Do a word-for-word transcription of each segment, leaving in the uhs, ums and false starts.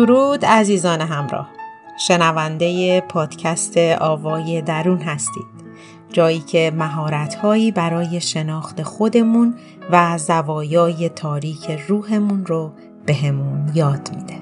درود عزیزان همراه، شنونده پادکست آوای درون هستید، جایی که مهارت‌هایی برای شناخت خودمون و زوایای تاریک روحمون رو بهمون یاد میده.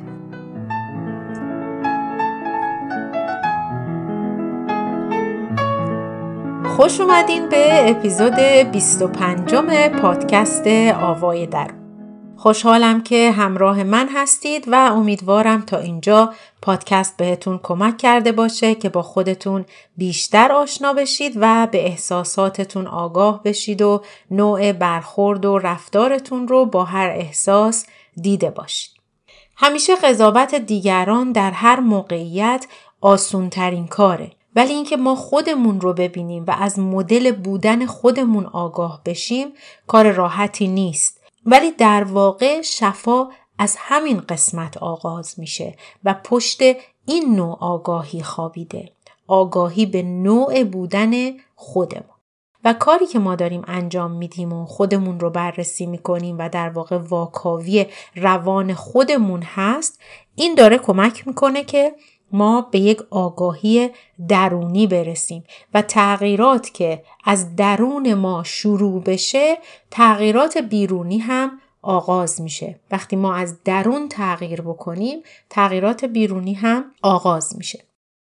خوش اومدین به اپیزود بیست و پنجم پادکست آوای درون. خوشحالم که همراه من هستید و امیدوارم تا اینجا پادکست بهتون کمک کرده باشه که با خودتون بیشتر آشنا بشید و به احساساتتون آگاه بشید و نوع برخورد و رفتارتون رو با هر احساس دیده باشید. همیشه قضاوت دیگران در هر موقعیت آسون‌ترین کاره، ولی اینکه ما خودمون رو ببینیم و از مدل بودن خودمون آگاه بشیم کار راحتی نیست. ولی در واقع شفا از همین قسمت آغاز میشه و پشت این نوع آگاهی خوابیده، آگاهی به نوع بودن خودمون. و کاری که ما داریم انجام میدیم و خودمون رو بررسی میکنیم و در واقع واکاوی روان خودمون هست، این داره کمک میکنه که ما به یک آگاهی درونی برسیم و تغییرات که از درون ما شروع بشه، تغییرات بیرونی هم آغاز میشه. وقتی ما از درون تغییر بکنیم، تغییرات بیرونی هم آغاز میشه.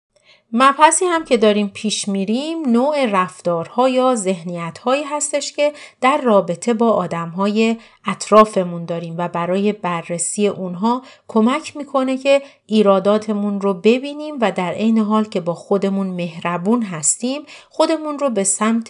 مبحثی هم که داریم پیش میریم نوع رفتارها یا ذهنیت‌هایی هستش که در رابطه با آدم‌های اطرافمون داریم و برای بررسی اونها کمک میکنه که ایراداتمون رو ببینیم و در عین حال که با خودمون مهربون هستیم، خودمون رو به سمت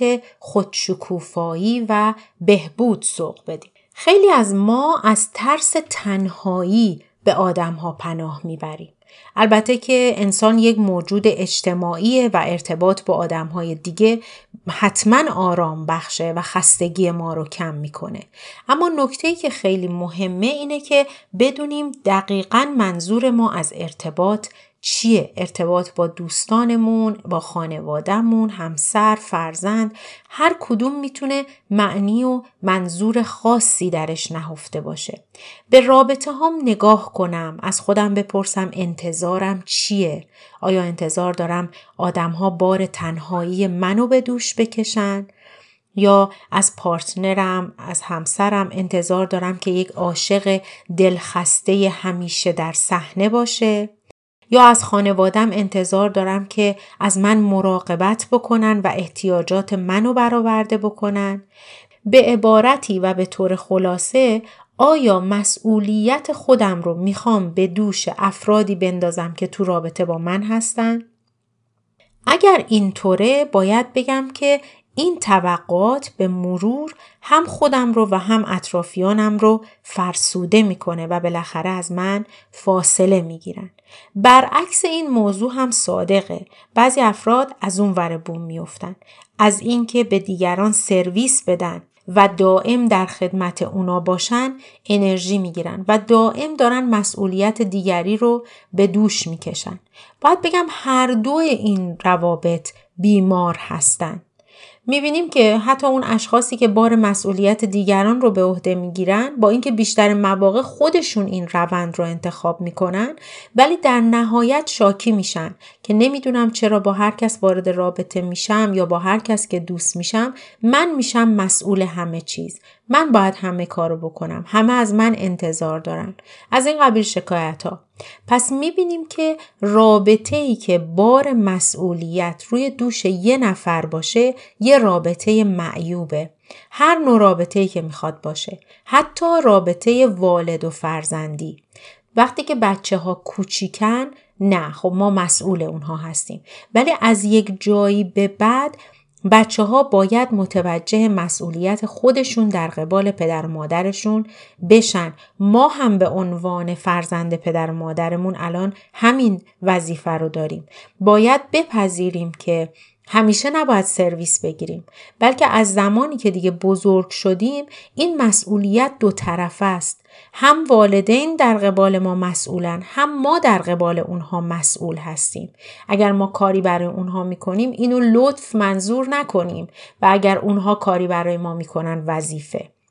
خودشکوفایی و بهبود سوق بدیم. خیلی از ما از ترس تنهایی به آدم‌ها پناه میبریم. البته که انسان یک موجود اجتماعیه و ارتباط با آدم‌های دیگه حتما آرام بخشه و خستگی ما رو کم میکنه. اما نکته‌ای که خیلی مهمه اینه که بدونیم دقیقاً منظور ما از ارتباط چیه؟ ارتباط با دوستانمون، با خانوادهمون، همسر، فرزند، هر کدوم میتونه معنی و منظور خاصی درش نهفته باشه. به رابطه هم نگاه کنم، از خودم بپرسم انتظارم چیه؟ آیا انتظار دارم آدم‌ها بار تنهایی منو به دوش بکشن؟ یا از پارتنرم، از همسرم انتظار دارم که یک عاشق دلخسته همیشه در صحنه باشه؟ یا از خانوادم انتظار دارم که از من مراقبت بکنن و احتیاجات منو برآورده بکنن؟ به عبارتی و به طور خلاصه، آیا مسئولیت خودم رو میخوام به دوش افرادی بندازم که تو رابطه با من هستن؟ اگر اینطوره باید بگم که این توقعات به مرور هم خودم رو و هم اطرافیانم رو فرسوده میکنه و بالاخره از من فاصله میگیرن. برعکس این موضوع هم صادقه. بعضی افراد از اون ور بوم میافتن، از این که به دیگران سرویس بدن و دائم در خدمت اونا باشن انرژی میگیرن و دائم دارن مسئولیت دیگری رو به دوش میکشن. باید بگم هر دو این روابط بیمار هستن. میبینیم که حتی اون اشخاصی که بار مسئولیت دیگران رو به عهده میگیرن، با اینکه بیشتر مواقع خودشون این روند رو انتخاب میکنن، ولی در نهایت شاکی میشن که نمیدونم چرا با هر کس وارد رابطه میشم یا با هر کس که دوست میشم من میشم مسئول همه چیز. من باید همه کارو بکنم. همه از من انتظار دارن. از این قبیل شکایت ها. پس میبینیم که رابطه‌ای که بار مسئولیت روی دوش یه نفر باشه یه رابطه معیوبه. هر نوع رابطه‌ای که میخواد باشه. حتی رابطه والد و فرزندی. وقتی که بچه ها کوچیکن، نه خب ما مسئول اونها هستیم. ولی از یک جایی به بعد بچه ها باید متوجه مسئولیت خودشون در قبال پدر و مادرشون بشن. ما هم به عنوان فرزند پدر و مادرمون الان همین وظیفه رو داریم. باید بپذیریم که همیشه نباید سرویس بگیریم، بلکه از زمانی که دیگه بزرگ شدیم این مسئولیت دو طرفه است. هم والدین در قبال ما مسئولن، هم ما در قبال اونها مسئول هستیم. اگر ما کاری برای اونها میکنیم اینو لطف منظور نکنیم و اگر اونها کاری برای ما میکنن وظیفه.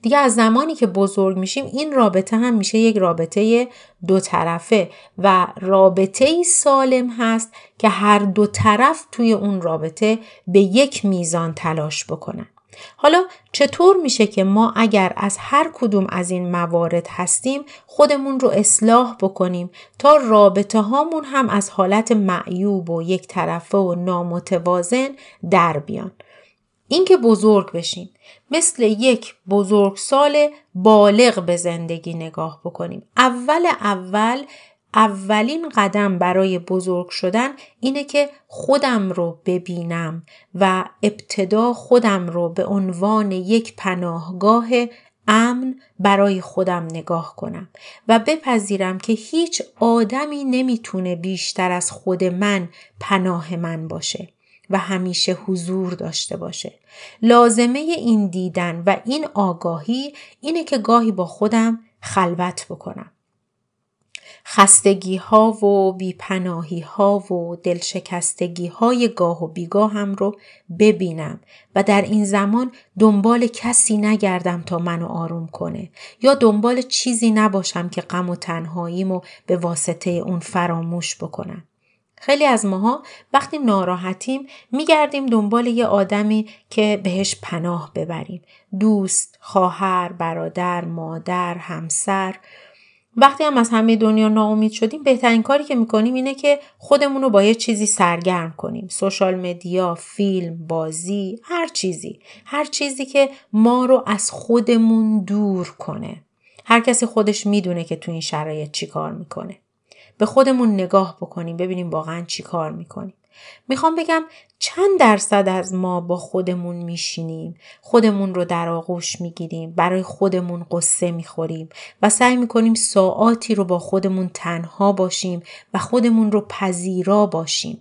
دیگه از زمانی که بزرگ میشیم این رابطه هم میشه یک رابطه دو طرفه و رابطه‌ای سالم هست که هر دو طرف توی اون رابطه به یک میزان تلاش بکنن. حالا چطور میشه که ما اگر از هر کدوم از این موارد هستیم خودمون رو اصلاح بکنیم تا رابطه هامون هم از حالت معیوب و یک طرفه و نامتوازن در بیان؟ این که بزرگ بشیم، مثل یک بزرگسال بالغ به زندگی نگاه بکنیم. اول اول اولین قدم برای بزرگ شدن اینه که خودم رو ببینم و ابتدا خودم رو به عنوان یک پناهگاه امن برای خودم نگاه کنم و بپذیرم که هیچ آدمی نمیتونه بیشتر از خود من پناه من باشه و همیشه حضور داشته باشه. لازمه این دیدن و این آگاهی اینه که گاهی با خودم خلوت بکنم. خستگی ها و بیپناهی ها و دلشکستگی های گاه و بیگاه هم رو ببینم و در این زمان دنبال کسی نگردم تا منو آروم کنه یا دنبال چیزی نباشم که غم و تنهاییمو به واسطه اون فراموش بکنم. خیلی از ماها وقتی ناراحتیم میگردیم دنبال یه آدمی که بهش پناه ببریم. دوست، خواهر، برادر، مادر، همسر. وقتی هم از همه دنیا ناامید شدیم بهترین کاری که میکنیم اینه که خودمون رو با یه چیزی سرگرم کنیم. سوشال مدیا، فیلم، بازی، هر چیزی. هر چیزی که ما رو از خودمون دور کنه. هر کسی خودش میدونه که تو این شرایط چی کار میکنه. به خودمون نگاه بکنیم ببینیم واقعا چی کار میکنیم. میخوام بگم چند درصد از ما با خودمون میشینیم، خودمون رو در آغوش میگیریم، برای خودمون قصه میخوریم و سعی میکنیم ساعاتی رو با خودمون تنها باشیم و خودمون رو پذیرا باشیم.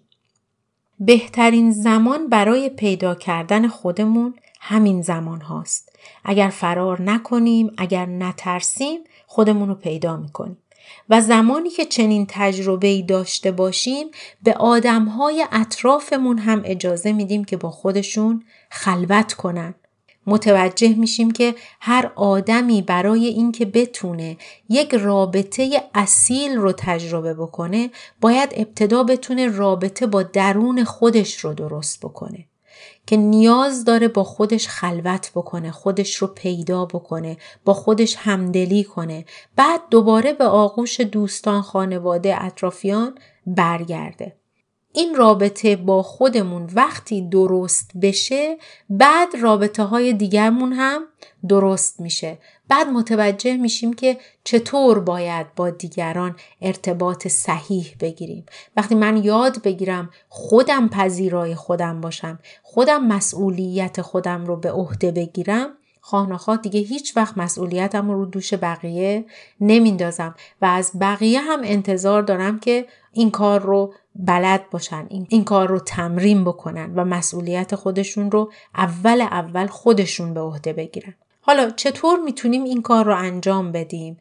بهترین زمان برای پیدا کردن خودمون همین زمان هاست. اگر فرار نکنیم، اگر نترسیم، خودمون رو پیدا میکنیم. و زمانی که چنین تجربه‌ای داشته باشیم به آدم‌های اطرافمون هم اجازه میدیم که با خودشون خلوت کنن. متوجه میشیم که هر آدمی برای اینکه بتونه یک رابطه اصیل رو تجربه بکنه باید ابتدا بتونه رابطه با درون خودش رو درست بکنه، که نیاز داره با خودش خلوت بکنه، خودش رو پیدا بکنه، با خودش همدلی کنه، بعد دوباره به آغوش دوستان، خانواده، اطرافیان برگرده. این رابطه با خودمون وقتی درست بشه بعد رابطه های دیگرمون هم درست میشه. بعد متوجه میشیم که چطور باید با دیگران ارتباط صحیح بگیریم. وقتی من یاد بگیرم خودم پذیرای خودم باشم، خودم مسئولیت خودم رو به عهده بگیرم، خواه نخواه دیگه هیچ وقت مسئولیتم رو دوش بقیه نمیندازم و از بقیه هم انتظار دارم که این کار رو بلد باشن، این, این کار رو تمرین بکنن و مسئولیت خودشون رو اول اول خودشون به عهده بگیرن. حالا چطور میتونیم این کار رو انجام بدیم؟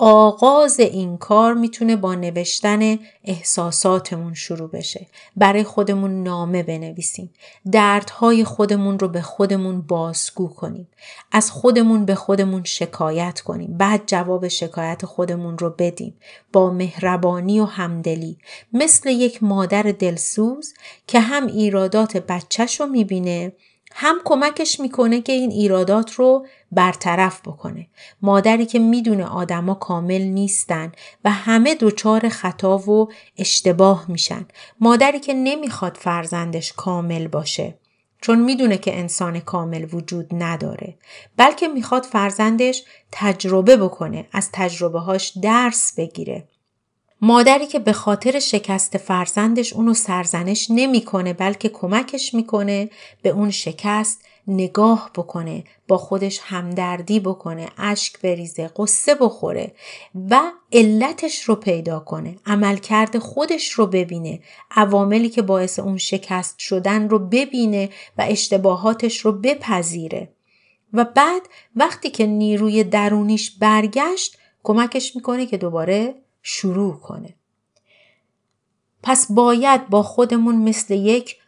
آغاز این کار میتونه با نوشتن احساساتمون شروع بشه. برای خودمون نامه بنویسیم. دردهای خودمون رو به خودمون بازگو کنیم. از خودمون به خودمون شکایت کنیم. بعد جواب شکایت خودمون رو بدیم. با مهربانی و همدلی. مثل یک مادر دلسوز که هم ایرادات بچه‌ش رو میبینه هم کمکش میکنه که این ایرادات رو برطرف بکنه. مادری که میدونه آدما کامل نیستن و همه دچار خطا و اشتباه میشن. مادری که نمیخواد فرزندش کامل باشه چون میدونه که انسان کامل وجود نداره، بلکه میخواد فرزندش تجربه بکنه، از تجربه هاش درس بگیره. مادری که به خاطر شکست فرزندش اونو سرزنش نمیکنه بلکه کمکش میکنه به اون شکست نگاه بکنه، با خودش همدردی بکنه، اشک بریزه، قصه بخوره و علتش رو پیدا کنه، عملکرد خودش رو ببینه، عواملی که باعث اون شکست شدن رو ببینه و اشتباهاتش رو بپذیره و بعد وقتی که نیروی درونیش برگشت کمکش میکنه که دوباره شروع کنه. پس باید با خودمون مثل یک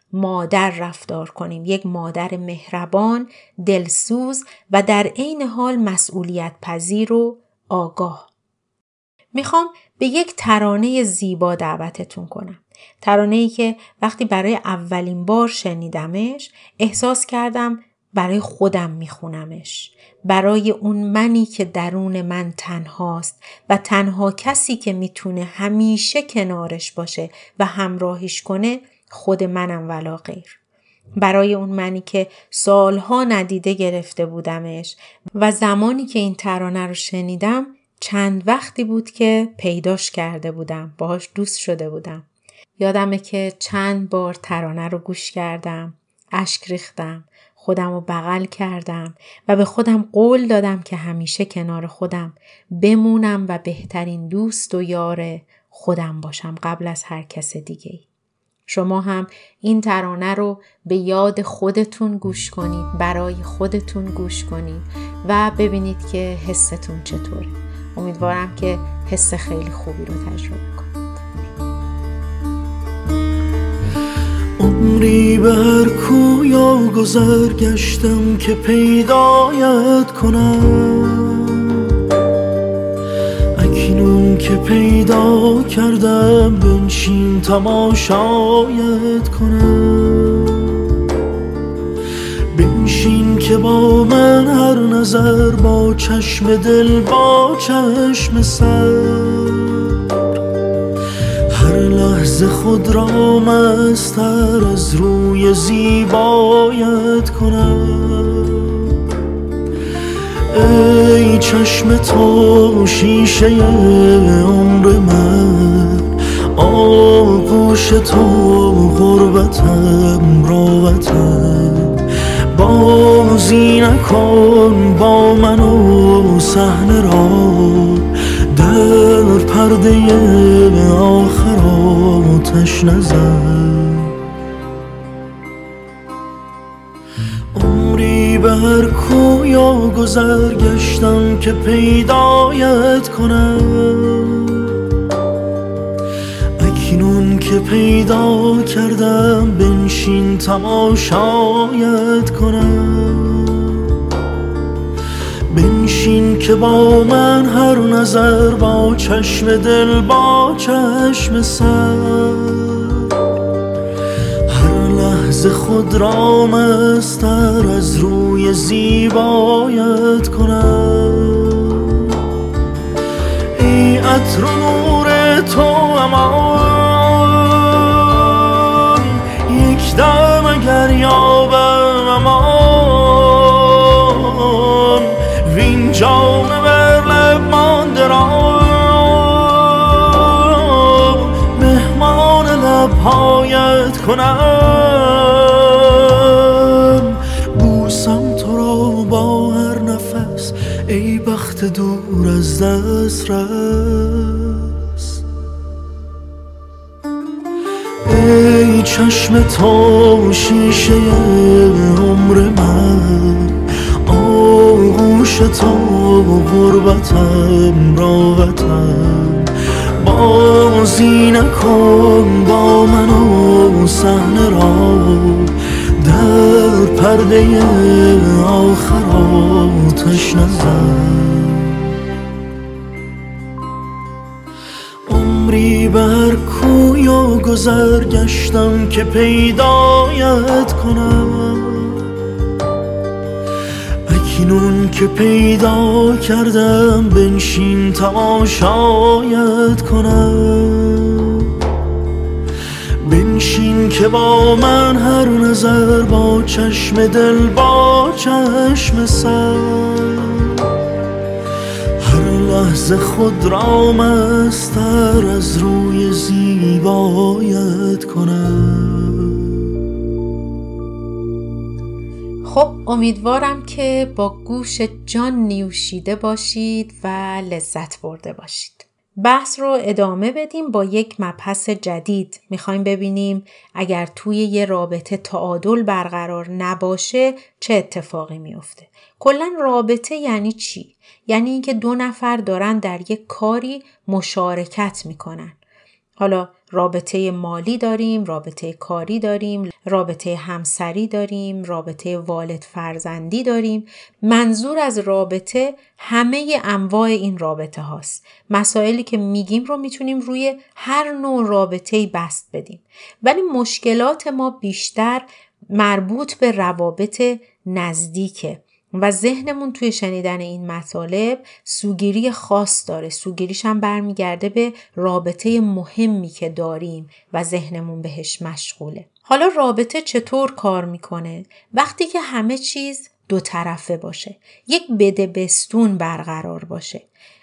مادر رفتار کنیم، یک مادر مهربان، دلسوز و در عین حال مسئولیت پذیر و آگاه. میخوام به یک ترانه زیبا دعوتتون کنم. ترانه‌ای که وقتی برای اولین بار شنیدمش احساس کردم برای خودم میخونمش، برای اون منی که درون من تنهاست و تنها کسی که میتونه همیشه کنارش باشه و همراهیش کنه خود منم ولا غیر. برای اون منی که سالها ندیده گرفته بودمش و زمانی که این ترانه رو شنیدم چند وقتی بود که پیداش کرده بودم، باهاش دوست شده بودم. یادمه که چند بار ترانه رو گوش کردم، اشک ریختم، خودم رو بغل کردم و به خودم قول دادم که همیشه کنار خودم بمونم و بهترین دوست و یار خودم باشم قبل از هر کس دیگه‌ای. شما هم این ترانه رو به یاد خودتون گوش کنید، برای خودتون گوش کنید و ببینید که حستون چطوره. امیدوارم که حس خیلی خوبی رو تجربه کنید. عمری به هر کویا گذر گشتم که پیدایت کنم، اکنون که پیدا کردم بنشین تماشایت کنم. بنشین که با من هر نظر، با چشم دل با چشم سر، هر لحظه خود را مستر از روی زیبایت کنم. ای چشم تو شیشه عمر من، آغوش تو غربتم راوتم. بازی نکن با من و صحنه را، در پرده آخر آتش نزن. عمری به هر کویا گذر گشتم که پیدایت کنم، اکنون که پیدا کردم بنشین تماشایت کنم. بنشین که با من هر نظر، با چشم دل با چشم سر، هر لحظه خود را مستر از روی زیبایت کنم. ای عطر و نور تو امان، یک دم اگر یابم امان، وین جام بر لب مانده را مهمان لبهایت کنم. بوسم تو را با هر نفس، ای بخت دور از دست رس. ای چشم تو شیشه عمر من، آغوش تو غربتم راوتم. بازی نکن با من و صحنه را، در پرده آخر آتش نزن. عمری به هر کویا گذر گشتم که پیدایت کنم، اکنون که پیدا کردم بنشین تماشایت کنم. بنشین که با من هر نظر، با چشم دل با چشم سر، هر لحظه خود را مستر از روی زیبایت کنم. خب امیدوارم که با گوش جان نیوشیده باشید و لذت برده باشید. بحث رو ادامه بدیم با یک مبحث جدید. میخوایم ببینیم اگر توی یه رابطه تعادل برقرار نباشه چه اتفاقی میفته. کلاً رابطه یعنی چی؟ یعنی اینکه دو نفر دارن در یک کاری مشارکت میکنن. حالا رابطه مالی داریم، رابطه کاری داریم، رابطه همسری داریم، رابطه والد فرزندی داریم. منظور از رابطه همه انواع این رابطه هاست. مسائلی که میگیم رو میتونیم روی هر نوع رابطه‌ای بست بدیم. ولی مشکلات ما بیشتر مربوط به روابط نزدیکه و ذهنمون توی شنیدن این مطالب سوگیری خاص داره. سوگیریش هم برمیگرده به رابطه مهمی که داریم و ذهنمون بهش مشغوله. حالا رابطه چطور کار میکنه؟ وقتی که همه چیز دو طرفه باشه، یک بده بستون برقرار باشه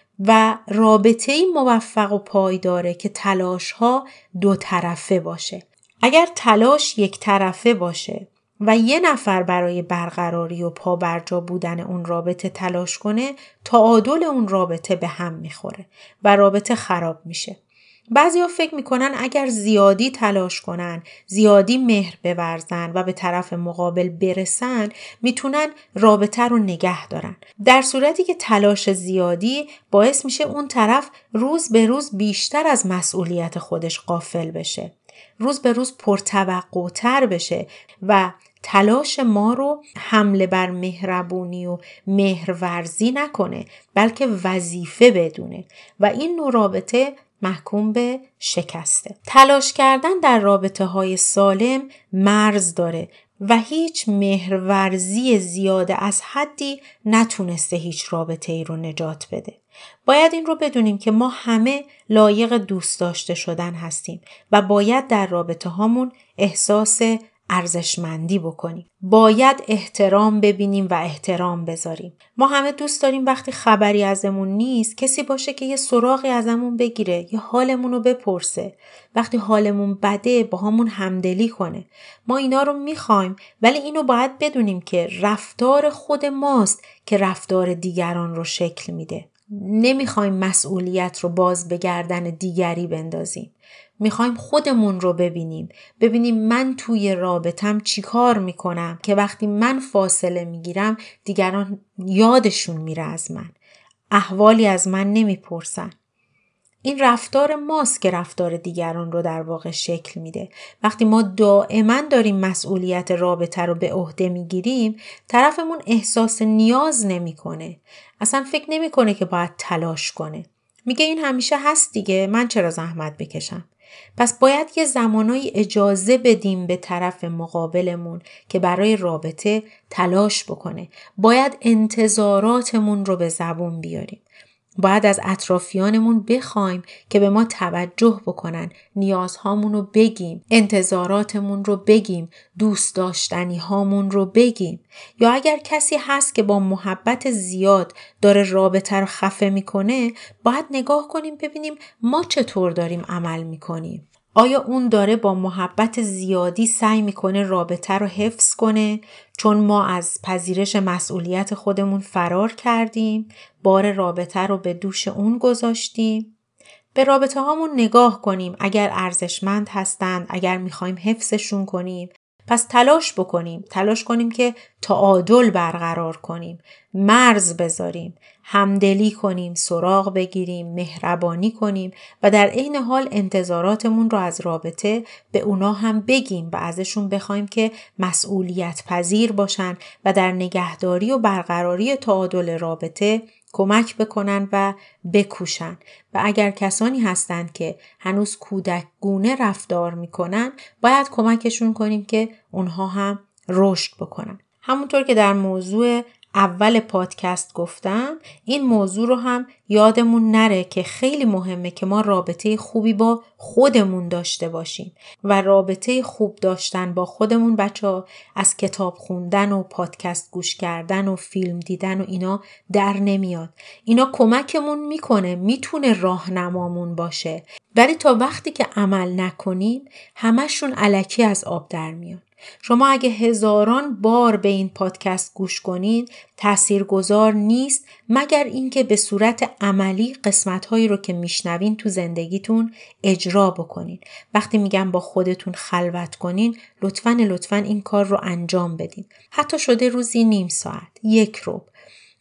و رابطه‌ای موفق و پایداره که تلاش‌ها دو طرفه باشه. اگر تلاش یک طرفه باشه و یه نفر برای برقراری و پابرجا بودن اون رابطه تلاش کنه، تعادل اون رابطه به هم میخوره و رابطه خراب میشه. بعضیا فکر میکنن اگر زیادی تلاش کنن، زیادی مهر بورزن و به طرف مقابل برسن، میتونن رابطه رو نگه دارن. در صورتی که تلاش زیادی باعث میشه اون طرف روز به روز بیشتر از مسئولیت خودش غافل بشه، روز به روز پرتوقع‌تر بشه و تلاش ما رو حمله بر مهربونی و مهرورزی نکنه، بلکه وظیفه بدونه و این نوع رابطه محکوم به شکسته. تلاش کردن در رابطه های سالم مرز داره و هیچ مهرورزی زیاده از حدی نتونسته هیچ رابطه ای رو نجات بده. باید این رو بدونیم که ما همه لایق دوست داشته شدن هستیم و باید در رابطه هامون احساس ارزشمندی بکنیم. باید احترام ببینیم و احترام بذاریم. ما همه دوست داریم وقتی خبری ازمون نیست کسی باشه که یه سراغی ازمون بگیره، یه حالمون رو بپرسه. وقتی حالمون بده با همون همدلی کنه. ما اینا رو میخوایم، ولی اینو باید بدونیم که رفتار خود ماست که رفتار دیگران رو شکل میده. نمیخوایم مسئولیت رو باز به گردن دیگری بندازیم. میخوایم خودمون رو ببینیم. ببینیم من توی رابطم چی کار میکنم که وقتی من فاصله میگیرم دیگران یادشون میره از من. احوالی از من نمیپرسن. این رفتار ماست که رفتار دیگران رو در واقع شکل میده. وقتی ما دائما داریم مسئولیت رابطه رو به عهده میگیریم، طرفمون احساس نیاز نمیکنه. اصلا فکر نمیکنه که باید تلاش کنه. میگه این همیشه هست دیگه، من چرا زحمت بکشم؟ پس باید یه زمانایی اجازه بدیم به طرف مقابلمون که برای رابطه تلاش بکنه. باید انتظاراتمون رو به زبون بیاریم. باید از اطرافیانمون بخوایم که به ما توجه بکنن، نیازهامون رو بگیم، انتظاراتمون رو بگیم، دوست داشتنی هامون رو بگیم. یا اگر کسی هست که با محبت زیاد داره رابطه رو خفه میکنه، باید نگاه کنیم ببینیم ما چطور داریم عمل میکنیم. آیا اون داره با محبت زیادی سعی میکنه رابطه رو حفظ کنه چون ما از پذیرش مسئولیت خودمون فرار کردیم، بار رابطه رو به دوش اون گذاشتیم؟ به رابطه هامون نگاه کنیم. اگر ارزشمند هستند، اگر میخوایم حفظشون کنیم، پس تلاش بکنیم. تلاش کنیم که تعادل برقرار کنیم، مرز بذاریم، همدلی کنیم، سراغ بگیریم، مهربانی کنیم و در عین حال انتظاراتمون رو از رابطه به اونا هم بگیم و ازشون بخوایم که مسئولیت پذیر باشن و در نگهداری و برقراری تعادل رابطه کمک بکنن و بکوشن. و اگر کسانی هستند که هنوز کودکگونه رفتار میکنن، باید کمکشون کنیم که اونها هم رشد بکنن. همونطور که در موضوع اول پادکست گفتم، این موضوع رو هم یادمون نره که خیلی مهمه که ما رابطه خوبی با خودمون داشته باشیم و رابطه خوب داشتن با خودمون بچه‌ها از کتاب خوندن و پادکست گوش کردن و فیلم دیدن و اینا در نمیاد. اینا کمکمون میکنه، میتونه راهنمامون باشه، ولی تا وقتی که عمل نکنیم همشون الکی از آب در میاد. شما اگه هزاران بار به این پادکست گوش کنین تاثیرگذار نیست مگر اینکه به صورت عملی قسمت‌هایی رو که میشنوین تو زندگیتون اجرا بکنین. وقتی میگم با خودتون خلوت کنین، لطفاً لطفاً این کار رو انجام بدین. حتی شده روزی نیم ساعت، یک ربع.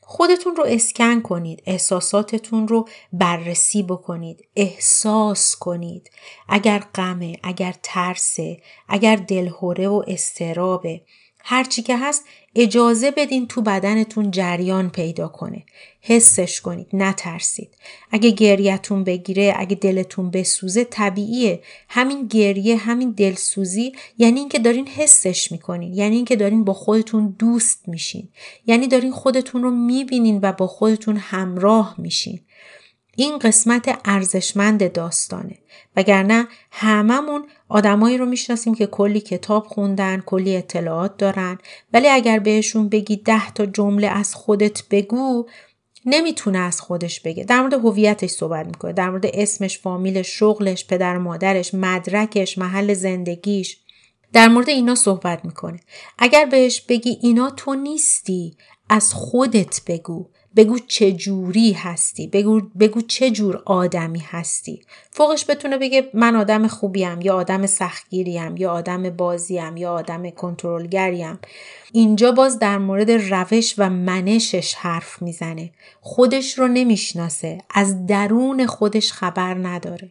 خودتون رو اسکن کنید، احساساتتون رو بررسی بکنید، احساس کنید. اگر غمه، اگر ترسه، اگر دلهوره و اضطرابه، هر چی که هست اجازه بدین تو بدنتون جریان پیدا کنه. حسش کنید، نترسید. اگه گریه‌تون بگیره، اگه دلتون بسوزه، طبیعیه. همین گریه، همین دلسوزی یعنی این که دارین حسش میکنین، یعنی این که دارین با خودتون دوست میشین، یعنی دارین خودتون رو میبینین و با خودتون همراه میشین. این قسمت ارزشمند داستانه. وگرنه هممون آدمایی رو میشناسیم که کلی کتاب خوندن، کلی اطلاعات دارن، ولی اگر بهشون بگی ده تا جمله از خودت بگو، نمیتونه از خودش بگه. در مورد هویتش صحبت میکنه، در مورد اسمش، فامیلش، شغلش، پدر مادرش، مدرکش، محل زندگیش، در مورد اینا صحبت میکنه. اگر بهش بگی اینا تو نیستی، از خودت بگو. بگو چه جوری هستی، بگو بگو چه جور آدمی هستی. فوقش بتونه بگه من آدم خوبیم، یا آدم سختگیریم، یا آدم بازیم، یا آدم کنترلگریم. اینجا باز در مورد روش و منشش حرف میزنه. خودش رو نمیشناسه، از درون خودش خبر نداره.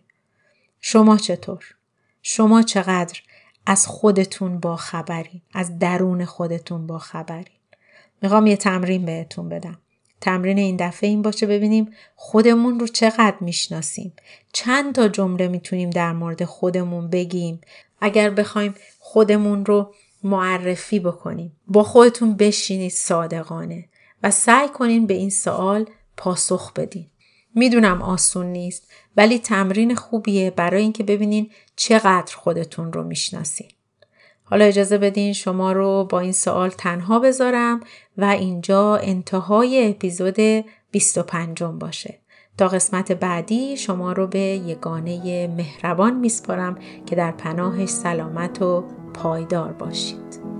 شما چطور؟ شما چقدر از خودتون با خبرین؟ از درون خودتون با خبرین؟ میخوام یه تمرین بهتون بدم. تمرین این دفعه این باشه ببینیم خودمون رو چقدر میشناسیم. چند تا جمله میتونیم در مورد خودمون بگیم. اگر بخوایم خودمون رو معرفی بکنیم، با خودتون بشینید صادقانه و سعی کنین به این سوال پاسخ بدین. میدونم آسون نیست، ولی تمرین خوبیه برای اینکه ببینین چقدر خودتون رو میشناسین. حالا اجازه بدین شما رو با این سوال تنها بذارم و اینجا انتهای اپیزود بیست و پنجم باشه. تا قسمت بعدی شما رو به یگانه مهربان میسپارم که در پناهش سلامت و پایدار باشید.